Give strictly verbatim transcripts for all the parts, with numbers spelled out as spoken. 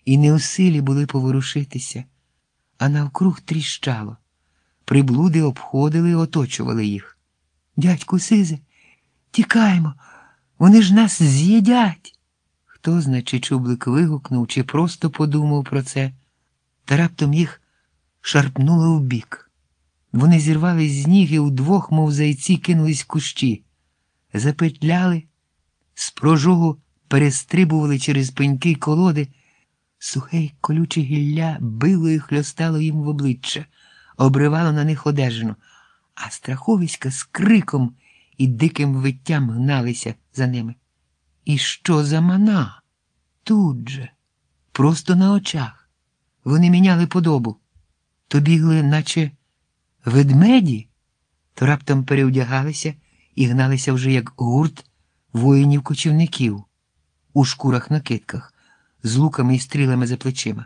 і не у силі були поворушитися, а навкруг тріщало. Приблуди обходили і оточували їх. «Дядьку Сизе, тікаймо, вони ж нас з'їдять!» Хто зна, чи Чублик вигукнув, чи просто подумав про це, та раптом їх шарпнуло вбік. Вони зірвались з ніг і удвох, мов зайці, кинулись в кущі. Запетляли, з прожогу перестрибували через пеньки й колоди. Сухе й колюче гілля било і хльостало їм в обличчя, обривало на них одежину, а страховиська з криком і диким виттям гналися за ними. І що за мана? Тут же, просто на очах. Вони міняли подобу. То бігли, наче ведмеді, то раптом переодягалися і гналися вже як гурт воїнів-кочівників у шкурах-накидках, з луками і стрілами за плечима.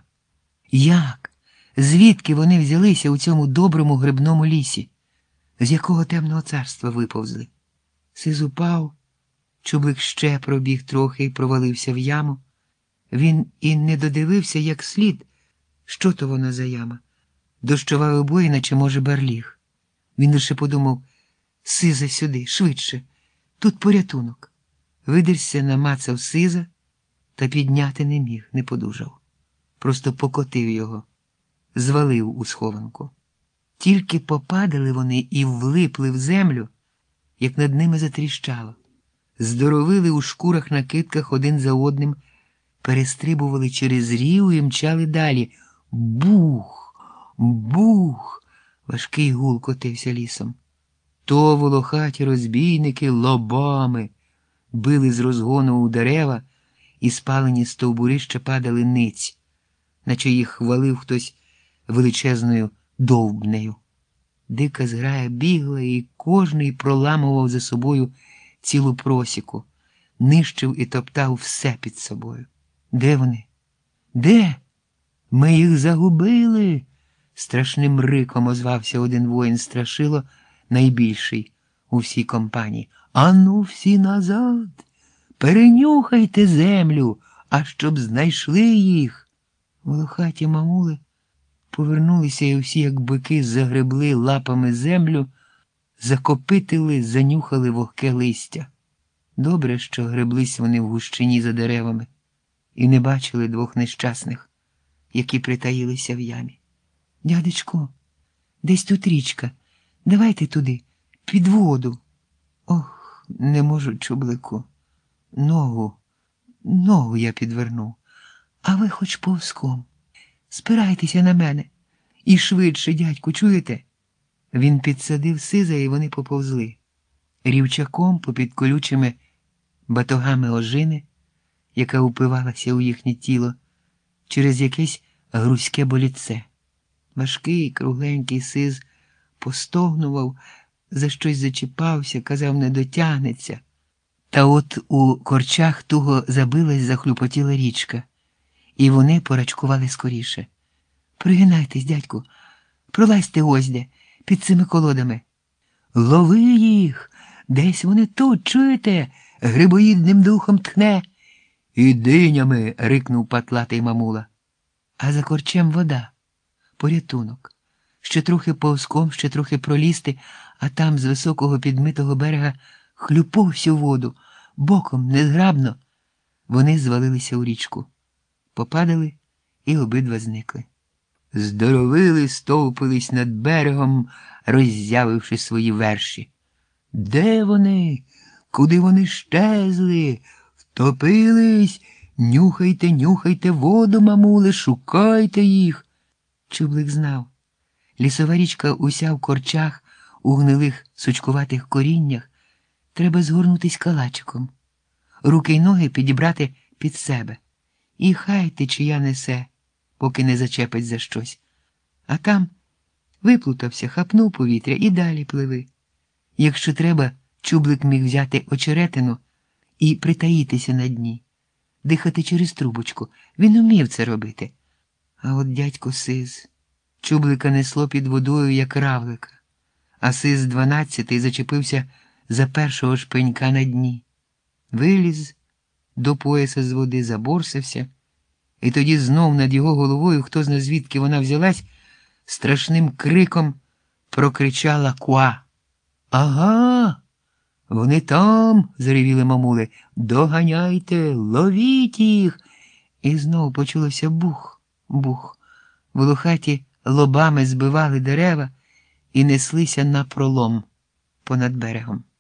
Як? Звідки вони взялися у цьому доброму грибному лісі? З якого темного царства виповзли? Сиз упав, Чублик ще пробіг трохи і провалився в яму. Він і не додивився як слід, що то воно за яма. Дощова обоїна чи, може, барліг. Він лише подумав: Сиза сюди, швидше, тут порятунок. Видерся, намацав Сиза, та підняти не міг, не подужав. Просто покотив його, звалив у схованку. Тільки попадали вони і влипли в землю, як над ними затріщало. Здоровили у шкурах-накидках один за одним, перестрибували через рів і мчали далі. Бух! Бух! Важкий гул котився лісом. То волохаті розбійники лобами били з розгону у дерева, і спалені стовбурища падали ниць, наче їх хвалив хтось величезною довбнею. Дика зграя бігла, і кожний проламував за собою цілу просіку, нищив і топтав все під собою. Де вони? Де? Ми їх загубили! Страшним риком озвався один воїн Страшило, найбільший у всій компанії. Ану всі назад! Перенюхайте землю, а щоб знайшли їх! Волохаті мамули повернулися і всі, як бики, загребли лапами землю, закопитили, занюхали вогке листя. Добре, що греблись вони в гущині за деревами і не бачили двох нещасних, які притаїлися в ямі. Дядечко, десь тут річка, давайте туди, під воду. Ох, не можу, Чублику. Ногу, ногу я підвернув, а ви хоч повзком. Спирайтеся на мене. І швидше, дядьку, чуєте? Він підсадив Сиза, і вони поповзли. Рівчаком попід колючими батогами ожини, яка упивалася у їхнє тіло, через якесь грузьке боліце. Важкий, кругленький Сиз постогнував, за щось зачіпався, казав, не дотягнеться. Та от у корчах туго забилась, захлюпотіла річка, і вони порачкували скоріше. Пригинайтесь, дядьку, пролазьте ось де, під цими колодами. Лови їх! Десь вони тут, чуєте? Грибоїдним духом тхне. І динями, рикнув патлатий мамула. А за корчем вода, порятунок. Ще трохи повзком, ще трохи пролізти, а там з високого підмитого берега хлюпов всю воду, боком, незграбно. Вони звалилися у річку. Попадали і обидва зникли. Здоровили, стовпились над берегом, роззявивши свої верші. Де вони? Куди вони щезли? Втопились? Нюхайте, нюхайте воду, мамуле, шукайте їх. Чублик знав. Лісова річка уся в корчах, у гнилих сучкуватих коріннях. Треба згорнутись калачиком. Руки й ноги підібрати під себе. І хай течія несе, поки не зачепить за щось. А там виплутався, хапнув повітря і далі пливи. Якщо треба, Чублик міг взяти очеретину і притаїтися на дні, дихати через трубочку. Він умів це робити. А от дядько Сиз, Чублика несло під водою, як равлика, а Сиз дванадцятий зачепився за першого шпенька на дні. Виліз до пояса з води, заборсився І тоді знов над його головою, хто зна звідки вона взялась, страшним криком прокричала Куа. «Ага, вони там!» – заревіли мамули. «Доганяйте, ловіть їх!» І знов почулося бух, бух. Волохаті лобами збивали дерева і неслися напролом понад берегом.